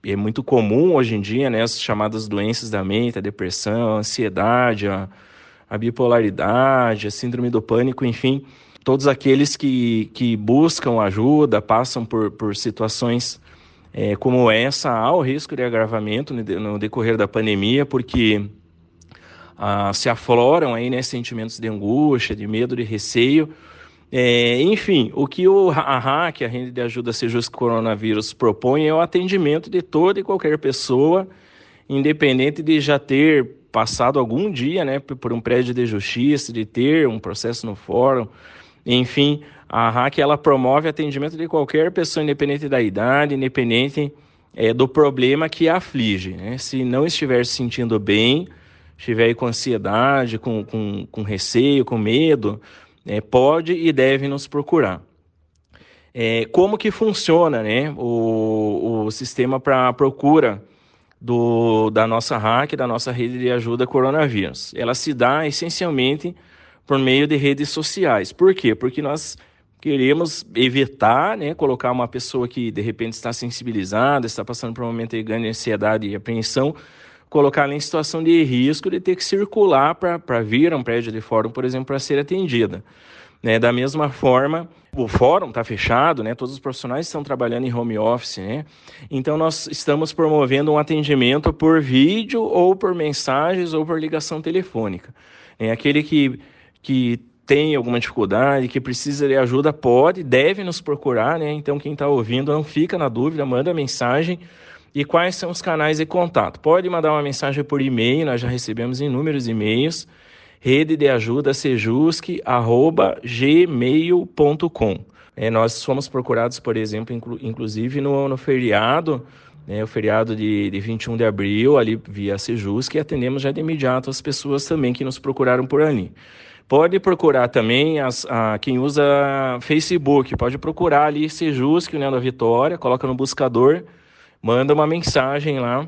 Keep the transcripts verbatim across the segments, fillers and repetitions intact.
é muito comum hoje em dia, né, as chamadas doenças da mente, a depressão, a ansiedade, a, a bipolaridade, a síndrome do pânico, enfim, todos aqueles que, que buscam ajuda, passam por, por situações é, como essa, há o risco de agravamento no, no decorrer da pandemia, porque ah, se afloram aí, né, sentimentos de angústia, de medo, de receio. É, enfim, o que o, a RAC, a Rede de Ajuda Sejusc Coronavírus, propõe é o atendimento de toda e qualquer pessoa, independente de já ter passado algum dia, né, por um prédio de justiça, de ter um processo no fórum. Enfim, a RAC ela promove atendimento de qualquer pessoa, independente da idade, independente é, do problema que a aflige, né? Se não estiver se sentindo bem, estiver aí com ansiedade, com, com, com receio, com medo, é, pode e deve nos procurar. É, como que funciona, né, o, o sistema para procura do, da nossa RAC, da nossa rede de ajuda coronavírus? Ela se dá essencialmente por meio de redes sociais. Por quê? Porque nós queremos evitar, né, colocar uma pessoa que de repente está sensibilizada, está passando por um momento de grande ansiedade e apreensão, colocar ela em situação de risco de ter que circular para vir a um prédio de fórum, por exemplo, para ser atendida. Né? Da mesma forma, o fórum está fechado, né? Todos os profissionais estão trabalhando em home office, né? Então nós estamos promovendo um atendimento por vídeo ou por mensagens ou por ligação telefônica. É aquele que, que tem alguma dificuldade, que precisa de ajuda, pode, deve nos procurar, né? Então quem está ouvindo não fica na dúvida, manda mensagem. E quais são os canais de contato? Pode mandar uma mensagem por e-mail, nós já recebemos inúmeros e-mails, rede de ajuda sejusc arroba gmail ponto com. É, nós fomos procurados, por exemplo, inclu, inclusive no, no feriado, né, o feriado de, de vinte e um de abril, ali via Sejusc, e atendemos já de imediato as pessoas também que nos procuraram por ali. Pode procurar também as, a, quem usa Facebook, pode procurar ali Sejusc, União da Vitória, coloca no buscador, manda uma mensagem lá.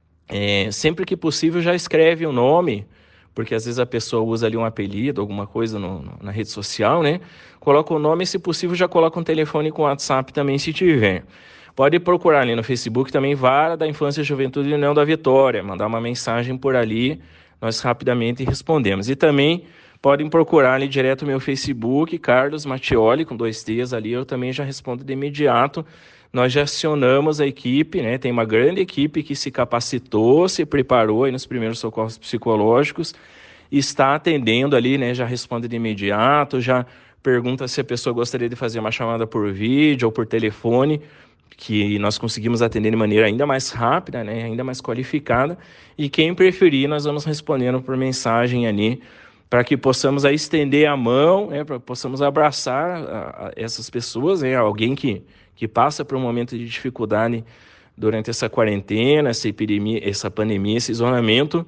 É, sempre que possível já escreve o nome, porque às vezes a pessoa usa ali um apelido, alguma coisa no, no, na rede social, né? Coloca o nome e, se possível, já coloca um telefone com WhatsApp também, se tiver. Pode procurar ali no Facebook também, Vara da Infância e Juventude e União da Vitória, mandar uma mensagem por ali, nós rapidamente respondemos. E também podem procurar ali direto o meu Facebook, Carlos Mattioli, com dois T's ali, eu também já respondo de imediato. Nós já acionamos a equipe, né? Tem uma grande equipe que se capacitou, se preparou aí nos primeiros socorros psicológicos, está atendendo ali, né? Já responde de imediato, já pergunta se a pessoa gostaria de fazer uma chamada por vídeo ou por telefone, que nós conseguimos atender de maneira ainda mais rápida, né? Ainda mais qualificada. E quem preferir, nós vamos respondendo por mensagem ali, para que possamos aí estender a mão, né? Para que possamos abraçar a, a essas pessoas, né? Alguém que que passa por um momento de dificuldade durante essa quarentena, essa epidemia, essa pandemia, esse isolamento,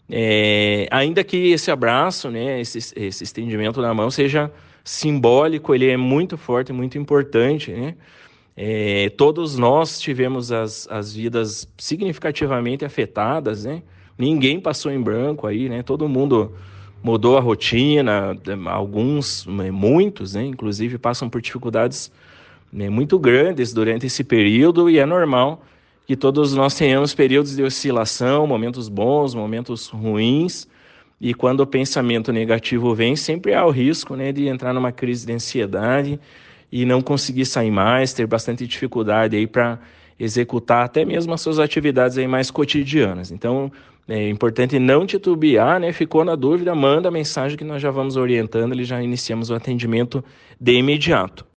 é, ainda que esse abraço, né, esse, esse estendimento da mão seja simbólico, ele é muito forte, muito importante, né? É, todos nós tivemos as, as vidas significativamente afetadas, né? Ninguém passou em branco aí, né? Todo mundo mudou a rotina, alguns, muitos, né, inclusive passam por dificuldades, né, muito grandes durante esse período, e é normal que todos nós tenhamos períodos de oscilação, momentos bons, momentos ruins, e quando o pensamento negativo vem, sempre há o risco, né, de entrar numa crise de ansiedade e não conseguir sair mais, ter bastante dificuldade aí para executar até mesmo as suas atividades aí mais cotidianas. Então, é importante não titubear, né? Ficou na dúvida, manda a mensagem que nós já vamos orientando, e já iniciamos o atendimento de imediato.